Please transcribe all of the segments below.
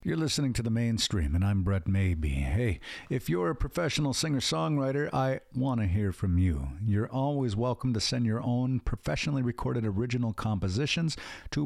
You're listening to The Mainstream, and I'm Brett Maybe. Hey, if you're a professional singer-songwriter, I want to hear from you. You're always welcome to send your own professionally recorded original compositions to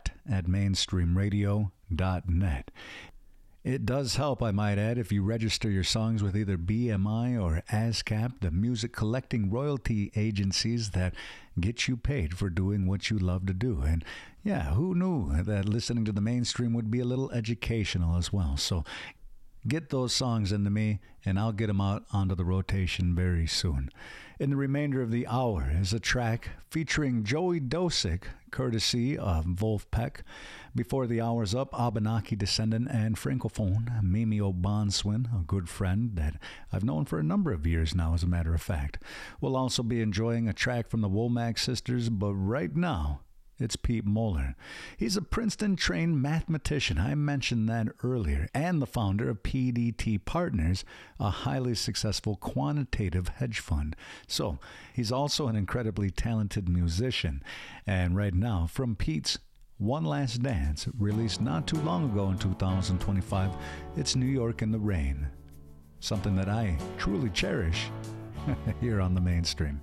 brett@mainstreamradio.net. It does help, I might add, if you register your songs with either BMI or ASCAP, the music collecting royalty agencies that get you paid for doing what you love to do. And yeah, who knew that listening to The Mainstream would be a little educational as well? So get those songs into me, and I'll get them out onto the rotation very soon. In the remainder of the hour is a track featuring Joey Dosick, courtesy of Wolfpack. Before the hour's up, Abenaki descendant and francophone Mimi O'Bonswin, a good friend that I've known for a number of years now, as a matter of fact. We'll also be enjoying a track from the Womack sisters, but right now, it's Pete Moeller. He's a Princeton-trained mathematician, I mentioned that earlier, and the founder of PDT Partners, a highly successful quantitative hedge fund. So, he's also an incredibly talented musician. And right now, from Pete's One Last Dance, released not too long ago in 2025, it's New York in the Rain. Something that I truly cherish here on The Mainstream.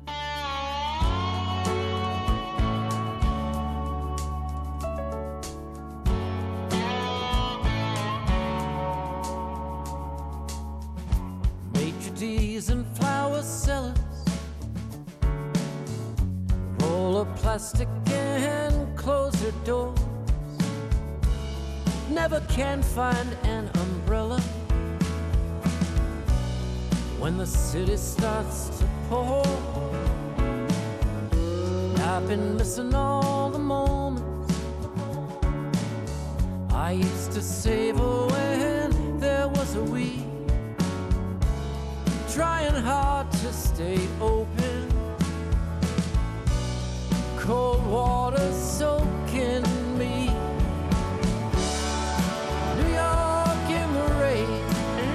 And flower sellers roll up plastic and close their doors. Never can find an umbrella when the city starts to pour. I've been missing all the moments I used to savor when there was a we. Trying hard to stay open, cold water soaking me. New York in the rain,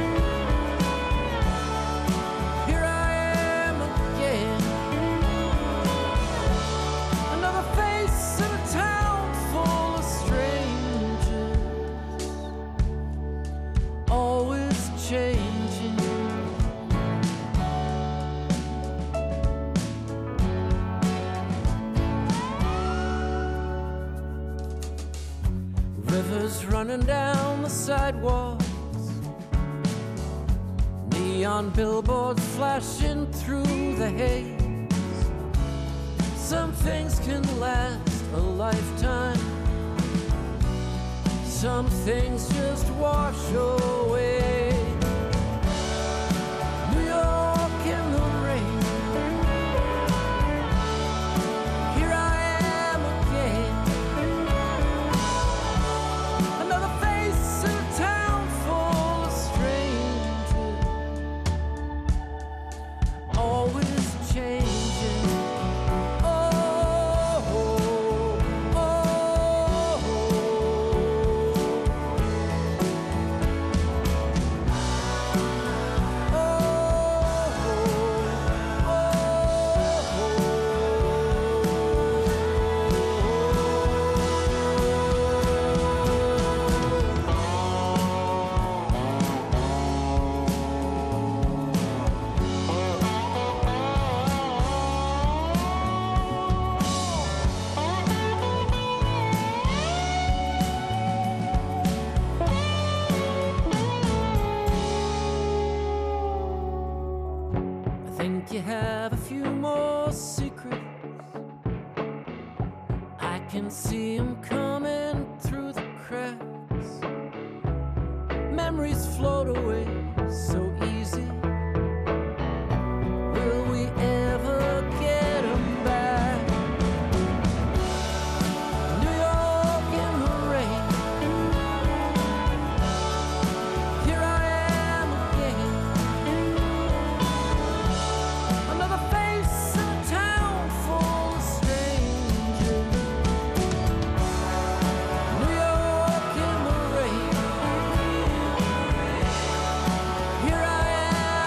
here I am again. Another face in a town full of strangers, always changing. Rivers running down the sidewalks, neon billboards flashing through the haze. Some things can last a lifetime, some things just wash away. New York in the rain, here I am again. Another face in a town full of strangers, always changing. Oh, oh, oh, I think you have a few more secrets. I can see 'em coming through the cracks. Memories float away so easy. Will we ever get 'em back? New York in the rain, here I am again. Another face in a town full of strangers. New York in the rain, here I am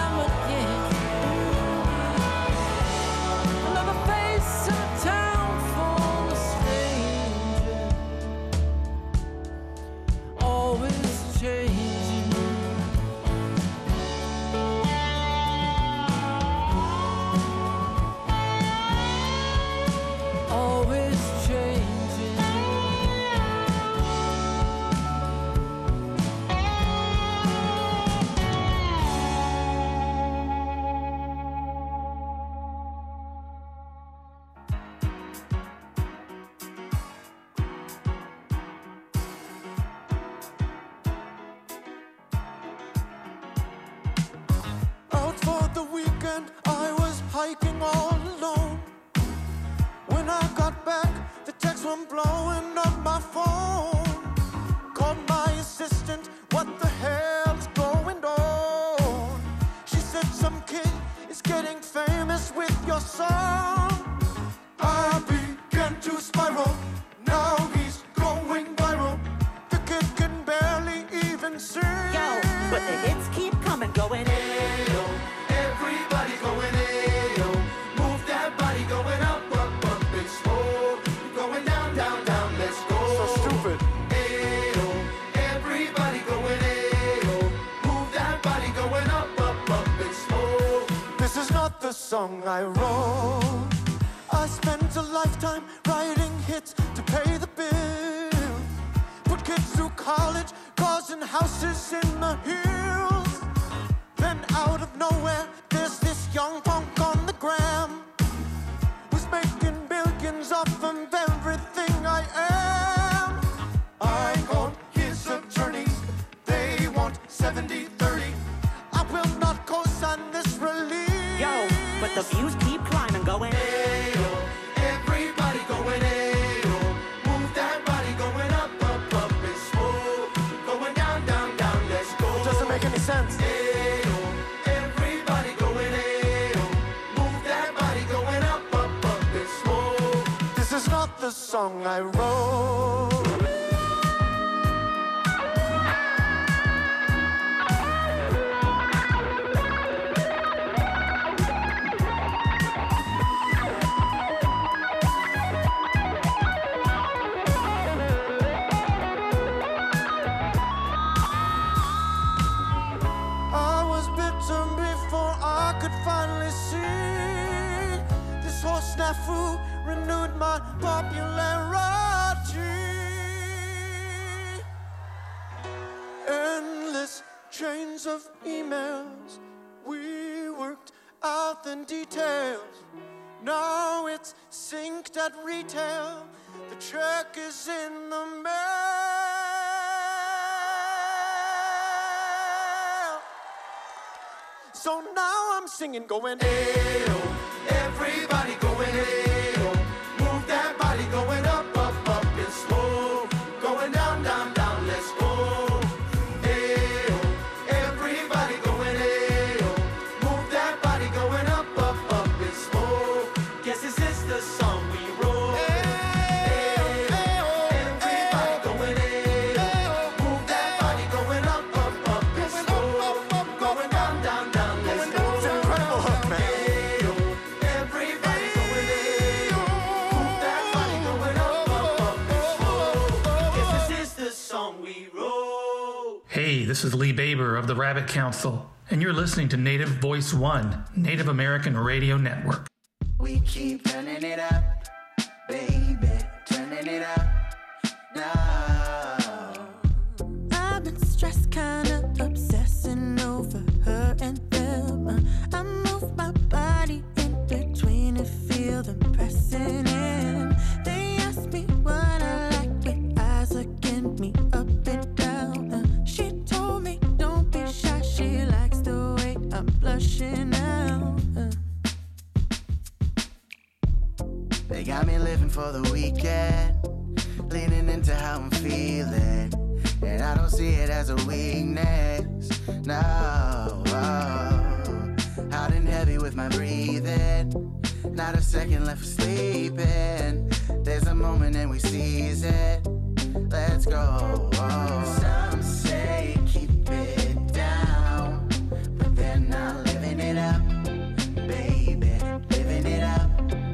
hiking all alone. When I got back, the texts were blowing up my phone. Called my assistant, what the hell is going on? She said some kid is getting famous with your song. I began to spiral, now he's going viral. The kid can barely even sing. Yo, but the hits keep coming, going Ayo, everybody going ayo. Move that body going up, up, up, and slow. Going down, down, down, let's go. So stupid. Ayo, everybody going ayo. Move that body going up, up, up, and slow. This is not the song I wrote. I spent a lifetime writing hits to pay the bill. Put kids through college, cars and houses in the hills. Then out of nowhere, there's this young punk on the gram who's making billions off of everything I am. I called his attorneys, they want 70-30. I will not co-sign this release. Yo, but the views keep climbing, going Ayo, everybody going ayo. Move that body going up, up, up, and slow. Going down, down, down, let's go. It doesn't make any sense. Ayo, everybody going ayo. Move that body going up, up, up, and slow. This is not the song I wrote. I was bitten before I could finally see. This whole snafu renewed my popularity. Endless chains of emails, we worked out the details. Now it's synced at retail, the check is in the mail. So now I'm singing, going ayo, everybody going ayo. Move that body going up, up, up, and slow. Going down, down, down, let's go. Ayo, everybody going ayo. Move that body going up, up, up, and slow. Guess this is the song we wrote. Ayo, everybody going ayo. Move that body going up, up, up, and slow. Going down, down, down, let's go. It's an incredible hook, man. Ayo, everybody going ayo. Move that body going up, up, up, and slow. Guess this is the song we wrote. Hey, this is Lee Baber of the Rabbit Council, and you're listening to Native Voice One, Native American Radio Network. We keep turning it up, baby, turning it up now. I've been stressed, kinda obsessing over her and them. I move my body in between and feel them pressing in. They ask me what I like with eyes looking me up and down. She told me don't be shy, she likes the way I'm blushing now. They got me living for the weekend, leaning into how I'm feeling, and I don't see it as a weakness, no. Hot and heavy with my breathing, not a second left for sleeping. There's a moment and we seize it, let's go. Some say keep it down, but they're not living it up, baby, living it up.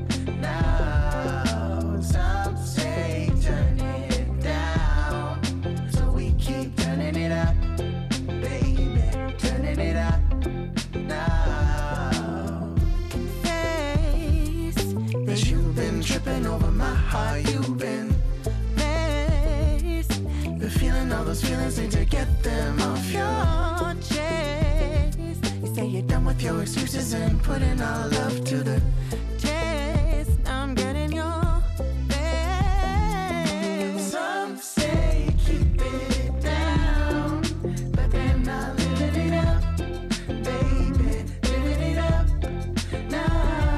Now, some say turn it down, so we keep turning it up, baby, turning it up now. Face Cause you've been tripping over my heart, you've been face. You're feeling all those feelings, need to get them off your chest. You say you're done with your excuses and putting our love to the Chest. Now I'm getting your face. Some say keep it down, but they're not living it up, baby, living it up now.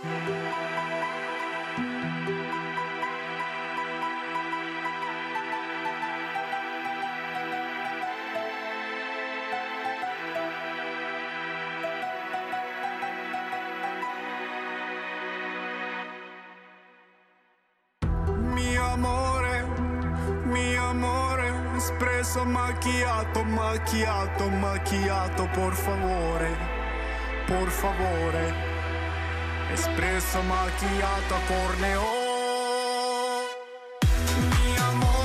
Mi amore, espresso macchiato, macchiato, macchiato, por favore, espresso macchiato a corneo. Mi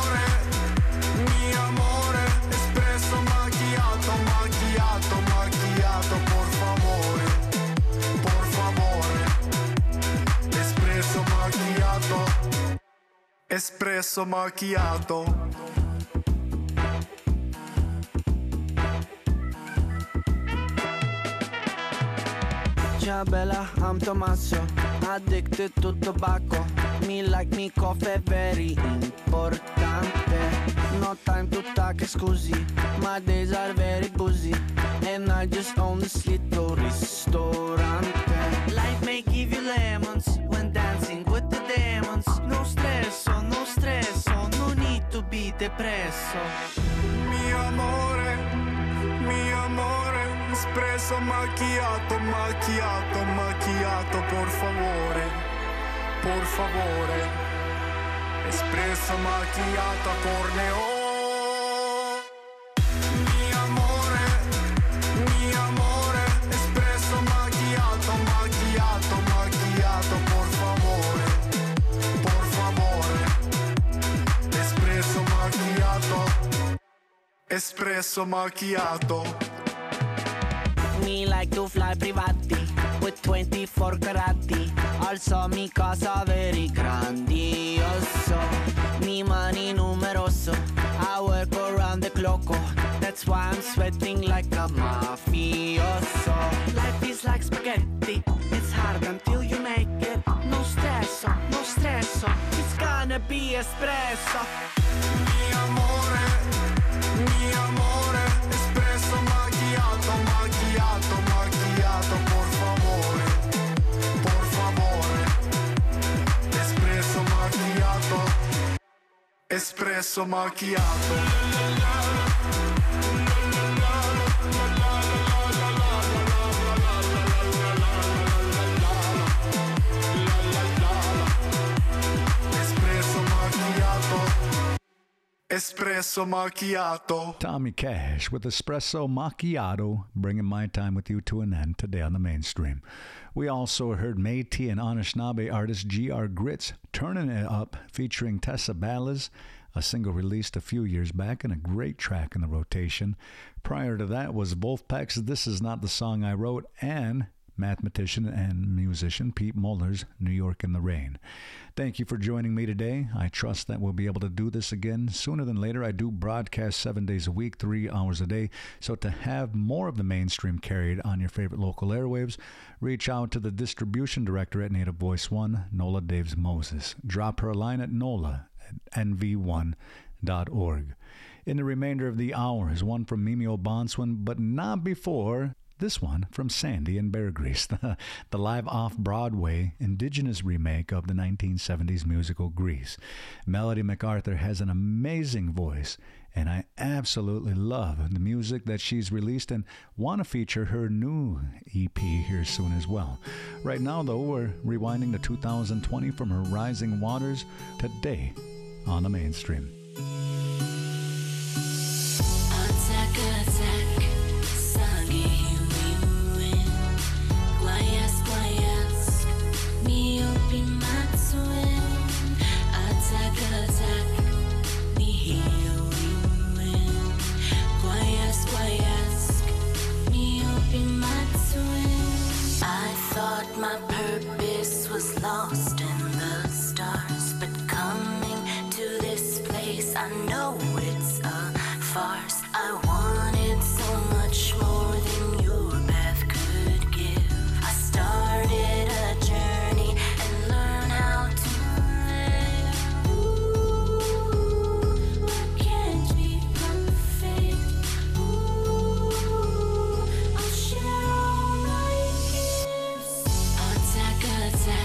amore, espresso macchiato, macchiato, macchiato, por favore, espresso macchiato. Espresso macchiato. Ciao bella, I'm Tommaso, addicted to tobacco. Me like me coffee, very importante. No time to talk, scusi. My days are very busy, and I just own this little ristorante. Life may give you lemons when dancing with the demons. No stresso, no stresso, no need to be depresso. Mi amore, espresso macchiato, macchiato, macchiato, por favore, espresso macchiato a corneo. Mi amore, espresso macchiato, macchiato, macchiato, por favore, espresso macchiato, espresso macchiato. Me like to fly privati with 24 carati. Also mi casa very grandioso. Mi money numeroso. I work around the clock. That's why I'm sweating like a mafioso. Life is like spaghetti. It's hard until you make it. No stresso, no stresso. It's gonna be espresso. Mi amore, espresso macchiato, macchiato, macchiato, por favore, espresso macchiato, espresso macchiato. Espresso macchiato. Tommy Cash with Espresso Macchiato, bringing my time with you to an end today on the mainstream. We also heard Métis and Anishinaabe artist G.R. Grits Turning It Up, featuring Tessa Ballas, a single released a few years back and a great track in the rotation. Prior to that was Wolfpack's This Is Not the Song I Wrote, and mathematician and musician Pete Muller's New York in the Rain. Thank you for joining me today. I trust that we'll be able to do this again sooner than later. I do broadcast 7 days a week, 3 hours a day. So to have more of the mainstream carried on your favorite local airwaves, reach out to the distribution director at Native Voice One, Nola Daves Moses. Drop her a line at nola@nv1.org. In the remainder of the hour is one from Mimi O'Bonswin, but not before this one from Sandy and Bear Grease, the live off-Broadway indigenous remake of the 1970s musical Grease. Melody MacArthur has an amazing voice, and I absolutely love the music that she's released and want to feature her new EP here soon as well. Right now, though, we're rewinding to 2020 from her Rising Waters today on the mainstream. I thought my purpose was lost in the stars, but coming to this place, I know it's a farce. I wanted so much more than your path could give. I started a journey and learned how to live. Ooh, I can't be perfect. Ooh, I'll share all my gifts. Attack, attack.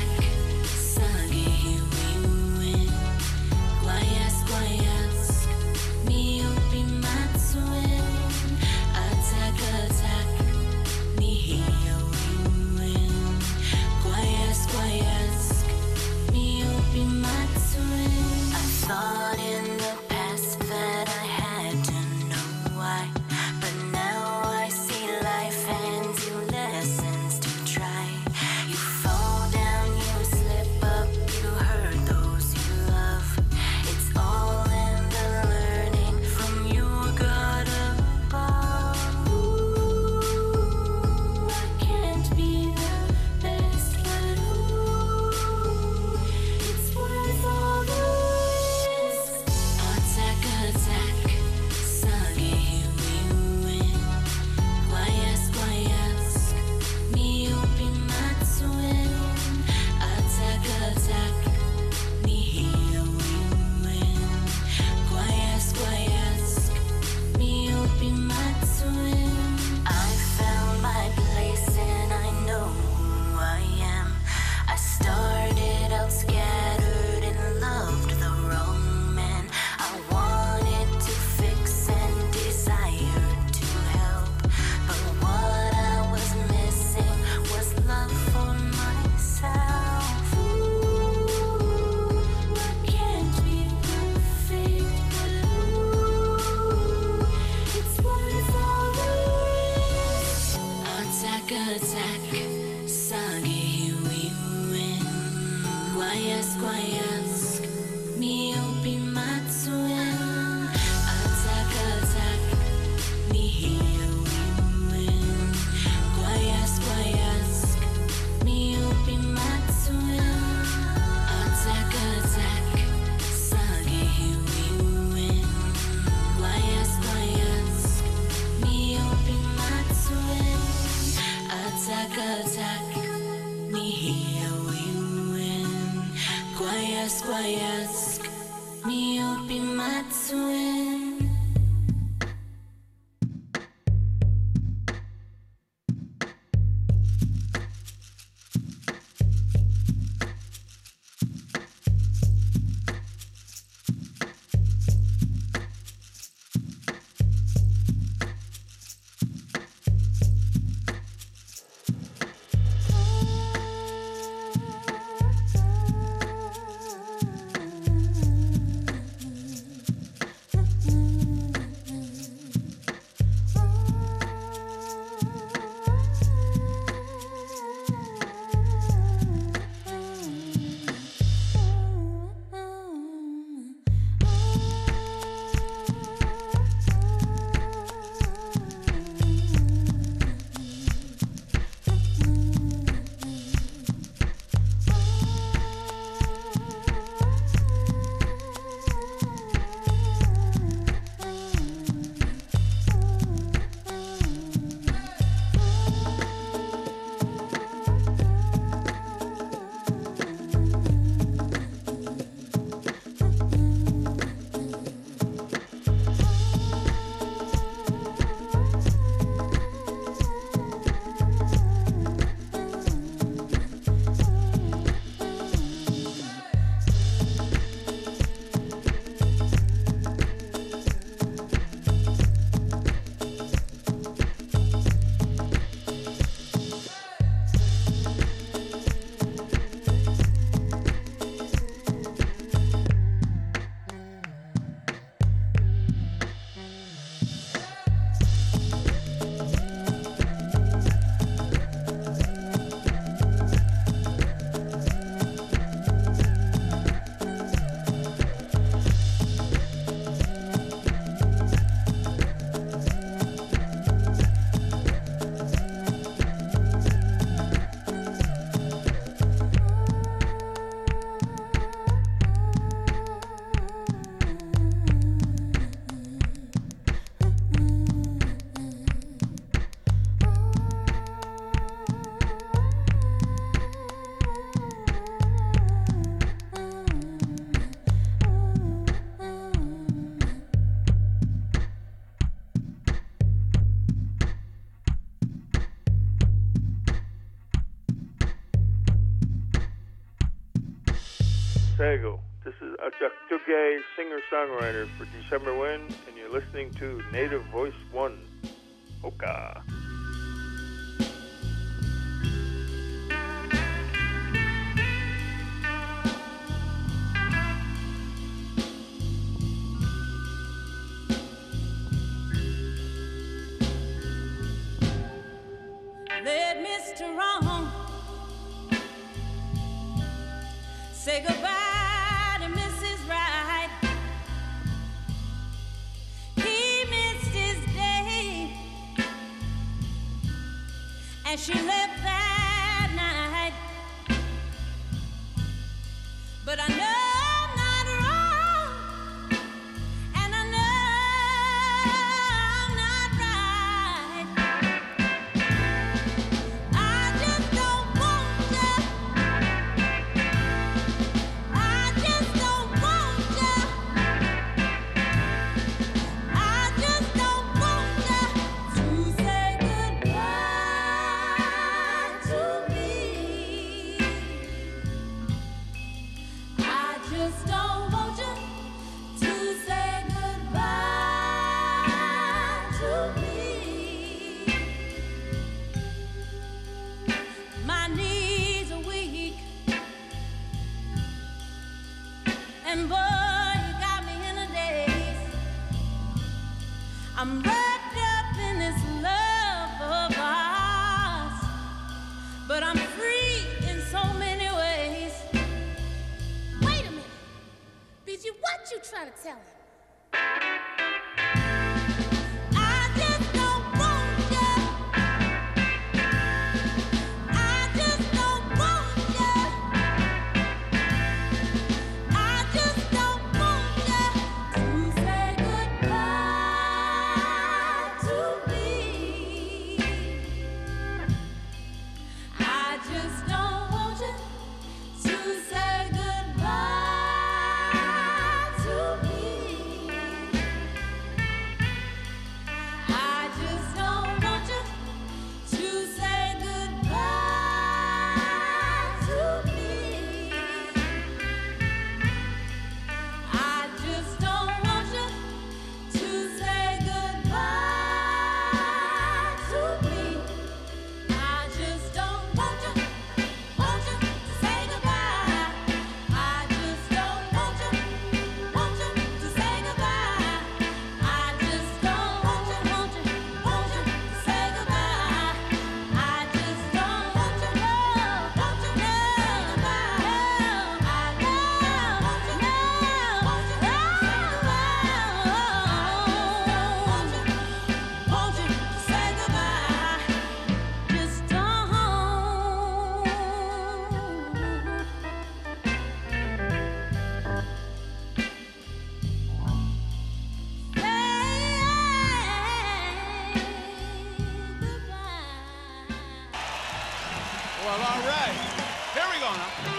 Guayask, mi opi matsuen. Tego. This is Ajak Tugay, singer-songwriter for December Wind, and you're listening to Native Voice 1. Oka. Let Mr. Wrong say goodbye to Mrs. Right. He missed his day, and she left that night. But I know I'm not wrong, and I know I'm not right. I just don't want you. I just don't want you. I just don't want you to say goodbye to me. I just don't want you to say goodbye to me. My knees are weak, and boy, you got me in a daze. I'm wrapped up in this love of ours, but I'm free in so many ways. Wait a minute, BG, what you trying to tell him? I just don't want you. I just don't want you. I just don't want you to say goodbye to me. I just don't want Well, all right. Here we go now.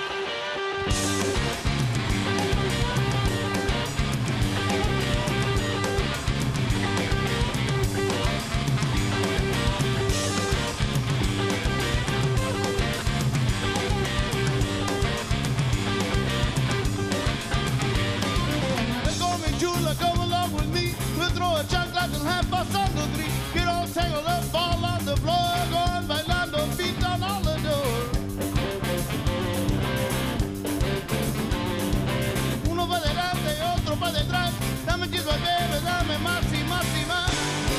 Come along with me. We'll throw a chancla and half pasando three. Get all tangled up, fall on the floor. Going bailando, feet down all the door. Uno pa' delante, otro pa' detrás. Dame chispa, bebé, dame más y más y más.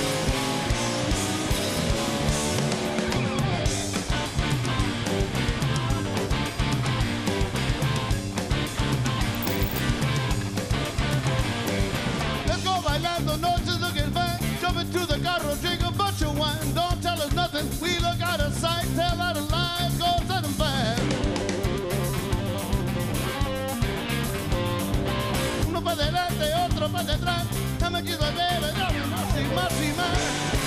Noches looking fine. Jump into the carro, drink a bunch of wine. Don't tell us nothing, we look out of sight. Tell out of lies, go set them fast. Uno pa' delante, otro pa' detrás. Dame chispa, bebé, dame más y más y más.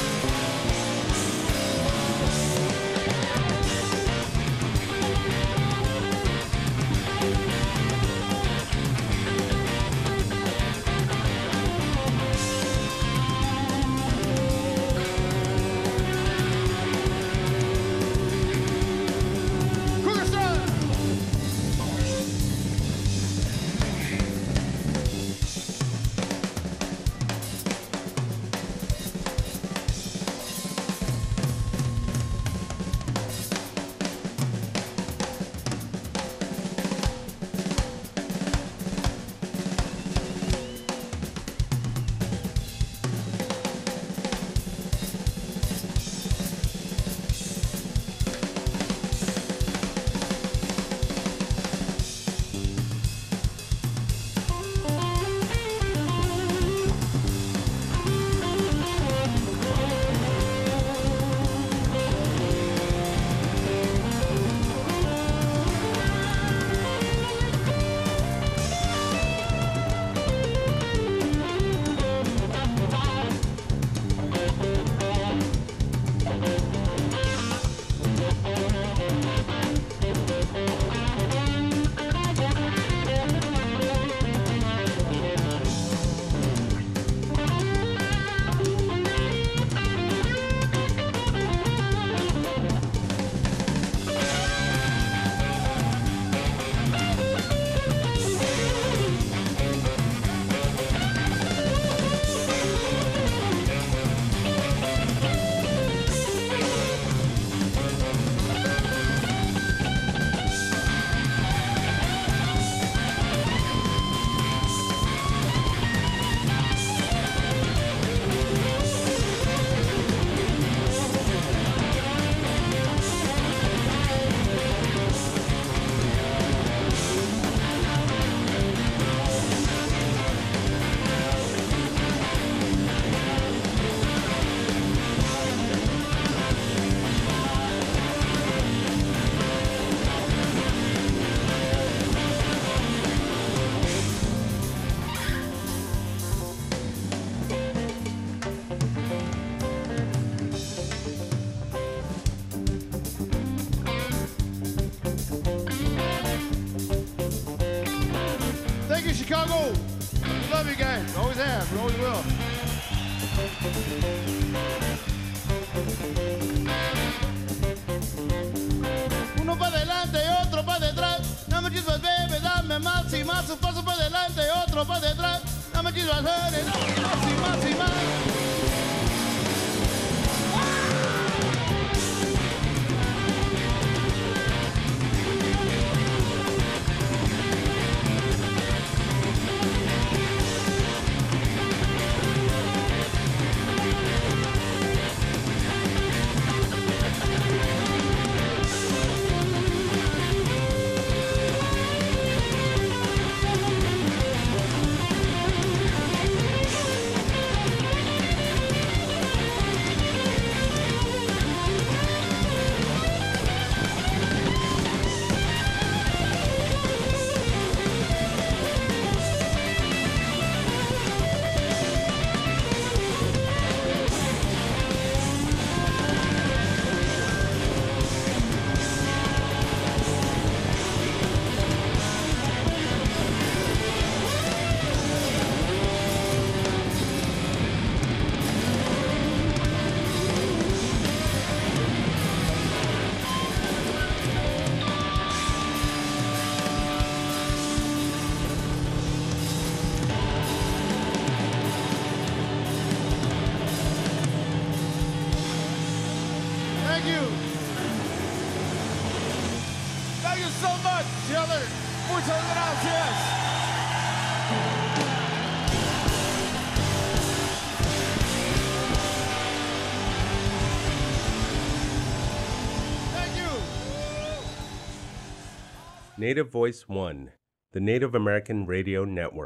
Chicago. We love you guys. We always have. We always will. Uno para adelante, otro para detrás. Dame chispas, bebé, dame más y más. Un paso para adelante, otro para detrás. Dame chispas, bebé, dame más y más y más. Thank you so much, children. Muchas gracias. Thank you. Native Voice One, the Native American Radio Network.